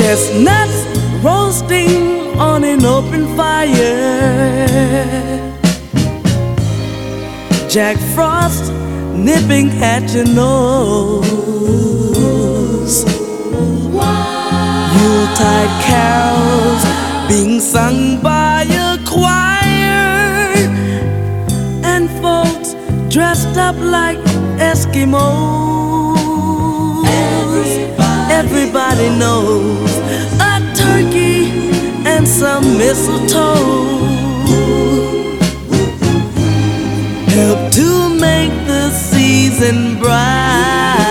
chestnuts roasting on an open fire, Jack Frost nipping at your nose, Yuletide carols being sung by a choir, and folks dressed up like Eskimos. Everybody knows a turkey and some mistletoe help to make the season bright.